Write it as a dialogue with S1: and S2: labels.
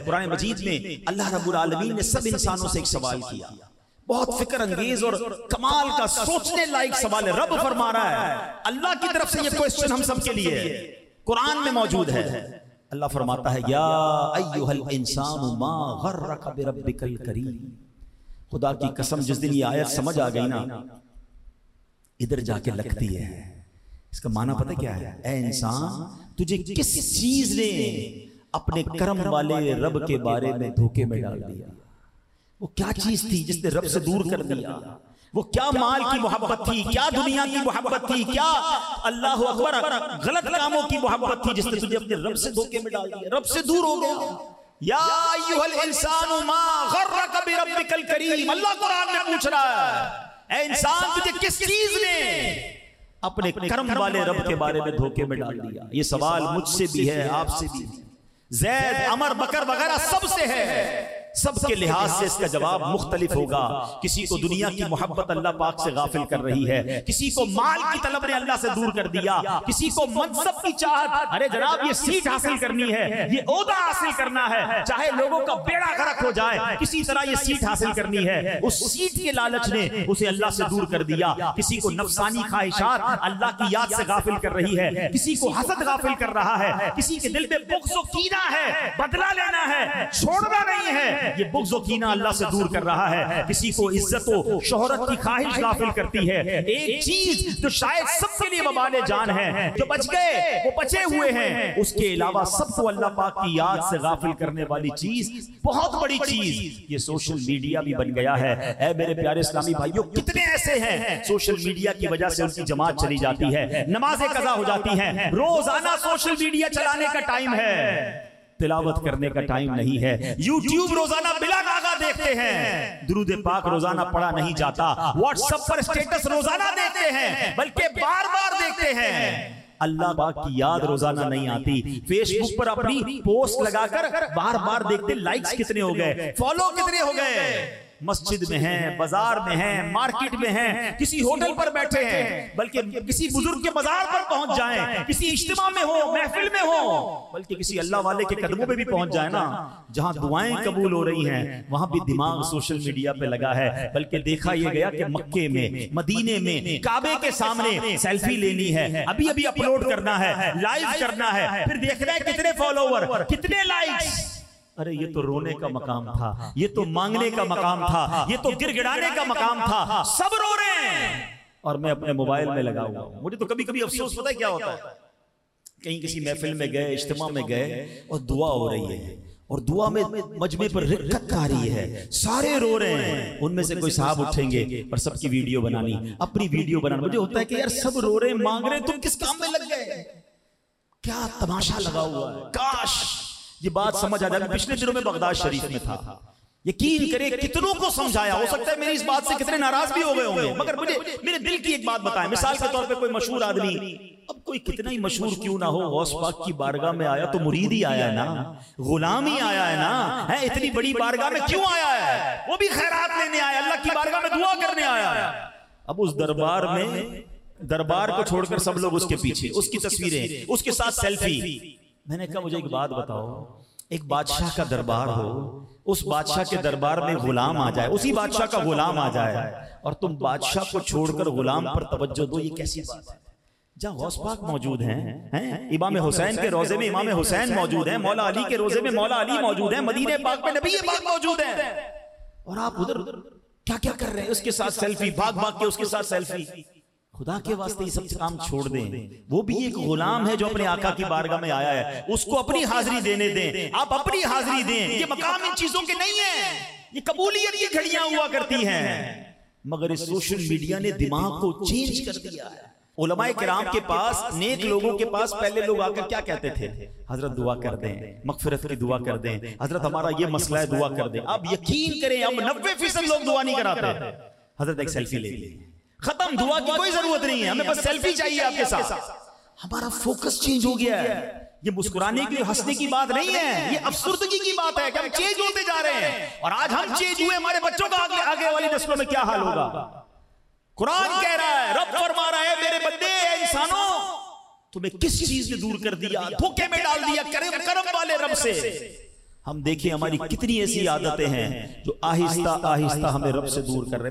S1: कुरान मजीद में अल्लाह रब्बुल आलमीन ने सब इंसानों से एक सवाल किया, बहुत फिक्र अंगेज और कमाल का सोचने लायक सवाल है। रब फरमा रहा है, अल्लाह की तरफ से ये क्वेश्चन हम सब के लिए कुरान में मौजूद है। अल्लाह फरमाता है, या अय्युहल इंसानु मा गर्रका बिरब्बिकल करीम। खुदा की कसम, जिस दिन ये आयत समझ आ गई ना, इधर जाके लगती है। इसका माना पता क्या है? ऐ इंसान, तुझे किस चीज ने अपने कर्म वाले रब के बारे में धोखे में डाल दिया? वो क्या चीज थी जिसने रब से दूर कर दिया? वो क्या माल की मोहब्बत थी, क्या दुनिया की मोहब्बत थी, क्या अल्लाह अकबर गलत कामों की मोहब्बत थी जिसने तुझे अपने रब से धोखे में डाल दिया, रब से दूर हो गया। या अय्युहल इंसानु मा गर्रका बिरब्बिकल करीम। अल्लाह कुरान में पूछ रहा है, ऐ इंसान, तुझे किस चीज ने अपने कर्म वाले रब के बारे में धोखे में डाल दिया? ये सवाल मुझसे भी है, आपसे भी, जैद, अमर, बकर वगैरह सबसे है। सबके लिहाज से इसका जवाब मुख्तलिफ होगा। किसी को दुनिया की मोहब्बत अल्लाह पाक से गाफिल कर रही है, किसी को माल की तलब ने अल्लाह से दूर कर दिया, किसी को मनसब की चाहत, अरे जनाब ये सीट हासिल करनी है, ये ओहदा हासिल करना है, चाहे लोगों का बेड़ा गर्क हो जाए, किसी तरह ये सीट हासिल करनी है, उस सीट के लालच ने उसे अल्लाह से दूर कर दिया। किसी को नफसानी ख्वाहिशात अल्लाह की याद से गाफिल कर रही है, किसी को हसद गाफिल कर रहा है, किसी के दिल में बुग़्ज़ और कीना है, बदला लेना है, छोड़ना नहीं है, ये बुग़्ज़ और कीना अल्लाह से दूर कर रहा है। किसी को इज्जत और शोहरत की ख्वाहिश गाफिल करती है। एक चीज जो शायद सबके लिए वबाले जान है, जो बच गए वो बचे हुए हैं, उसके अलावा सबको अल्लाह पाक की याद से गाफिल करने वाली चीज, बहुत बड़ी चीज, ये सोशल मीडिया भी बन गया है। ऐ मेरे प्यारे इस्लामी भाइयों, कितने ऐसे हैं सोशल मीडिया की वजह से उनकी जमात चली जाती है, नमाजें कज़ा हो जाती हैं, रोजाना सोशल मीडिया चलाने का टाइम है, तिलावत करने का टाइम नहीं है। यूट्यूब रोजाना बिला गागा देखते हैं, दुरूद पाक रोजाना पढ़ा नहीं जाता, व्हाट्सएप पर स्टेटस रोजाना देखते हैं, बल्कि बार बार देखते हैं, अल्लाह पाक की याद रोजाना नहीं आती। फेसबुक पर अपनी पोस्ट लगाकर बार बार देखते, लाइक्स कितने हो गए, फॉलो कितने हो गए, मस्जिद में हैं, बाजार में हैं, मार्केट में हैं, किसी होटल पर बैठे हैं, बल्कि किसी बुजुर्ग के बाजार पर पहुंच जाएं, किसी इज्तिमा में हो, महफिल में हो, बल्कि किसी अल्लाह वाले के कदमों पे भी पहुंच जाए ना, जहां दुआएं कबूल हो रही हैं, वहां भी दिमाग सोशल मीडिया पे लगा है। बल्कि देखा यह गया कि मक्के में, मदीने में, काबे के सामने सेल्फी लेनी है, अभी अभी अपलोड करना है, लाइव करना है, फिर देखना है कितने फॉलोवर, कितने लाइक्स। अरे ये तो रोने का मकाम था, ये तो मांगने का मकाम था, ये तो गिड़गिड़ाने का मकाम था, सब रो रहे हैं और मैं अपने मोबाइल में लगा हुआ हूं। मुझे तो कभी कभी अफसोस पता है क्या होता है, कहीं किसी महफिल में गए, इज्तिमा में गए और दुआ हो रही है, और दुआ में मजमे पर रिक्कत आ रही है, सारे रो रहे हैं, उनमें से कोई साहब उठेंगे और सबकी वीडियो बनानी, अपनी वीडियो बनाना। मुझे होता है कि यार सब रो रहे हैं, मांग रहे हैं, तुम किस काम में लग गए, क्या तमाशा लगा हुआ है। काश ये बात समझ आ जाए। पिछले दिनों में बगदाद शरीफ में था, यकीन करें कितनों को समझाया, हो सकता है मेरी इस बात से कितने नाराज भी हो गए होंगे, मगर मुझे मेरे दिल की एक बात बताएं। मिसाल के तौर पे कोई मशहूर आदमी, अब कोई कितना ही मशहूर क्यों ना हो, गौस पाक की बारगाह में आया तो मुरीद ही आया है ना, गुलाम ही आया है ना, है इतनी बड़ी बारगाह में क्यों आया है, वो भी खैरात लेने आया, अल्लाह की बारगाह में दुआ करने आया है। अब उस दरबार में, दरबार को छोड़कर सब लोग उसके पीछे, उसकी तस्वीरें, उसके साथ सेल्फी। मैंने कहा मुझे एक बात बताओ, एक बादशाह का दरबार हो, उस बादशाह के दरबार में गुलाम आ जाए, उसी बादशाह का गुलाम आ जाए, और तुम बादशाह को छोड़कर गुलाम पर तवज्जो दो, ये कैसी बात है। जहाँ गौस पाक मौजूद हैं, इमाम हुसैन के रोजे में इमाम हुसैन मौजूद हैं, मौला अली के रोजे में मौला अली मौजूद हैं, मदीने पाक में नबी पाक मौजूद हैं, और आप उधर क्या क्या कर रहे हैं, उसके साथ सेल्फी, भाग भाग के उसके साथ सेल्फी। खुदा के वास्ते ये सब काम छोड़ दें, वो भी एक गुलाम है जो अपने आका की बारगाह में आया है, उसको अपनी हाजिरी देने दें, आप अपनी हाजिरी दें। ये मकाम इन चीजों के नहीं है, ये कबूलियत की घड़ियां हुआ करती हैं, मगर इस सोशल मीडिया ने दिमाग को चेंज कर दिया है। उलमाए किराम के पास, नेक लोगों के पास पहले लोग आकर क्या कहते थे, हजरत दुआ कर दें, मगफिरत की दुआ कर दें, हजरत हमारा ये मसला है दुआ कर दें। अब यकीन करें, अब 90% लोग दुआ नहीं कराते, हजरत एक सेल्फी ले ली, खत्म, दुआ की कोई जरूरत नहीं है, हमें बस सेल्फी चाहिए आपके साथ। हमारा फोकस चेंज हो गया है। ये मुस्कुराने की, हंसने की बात नहीं है, ये अफसुर्दगी की बात है कि हम चेंज होते जा रहे हैं, और आज हम चेंज हुए, हमारे बच्चों का आगे वाली नस्लों में क्या हाल होगा। कुरान कह रहा है, रब फरमा रहा है, मेरे बंदे इंसानों, तुम्हें किस चीज ने दूर कर दिया, धोखे में डाल दिया कर्म वाले रब से। हम देखें हमारी कितनी ऐसी आदतें हैं जो आहिस्ता आहिस्ता हमें रब से दूर कर रहे हैं।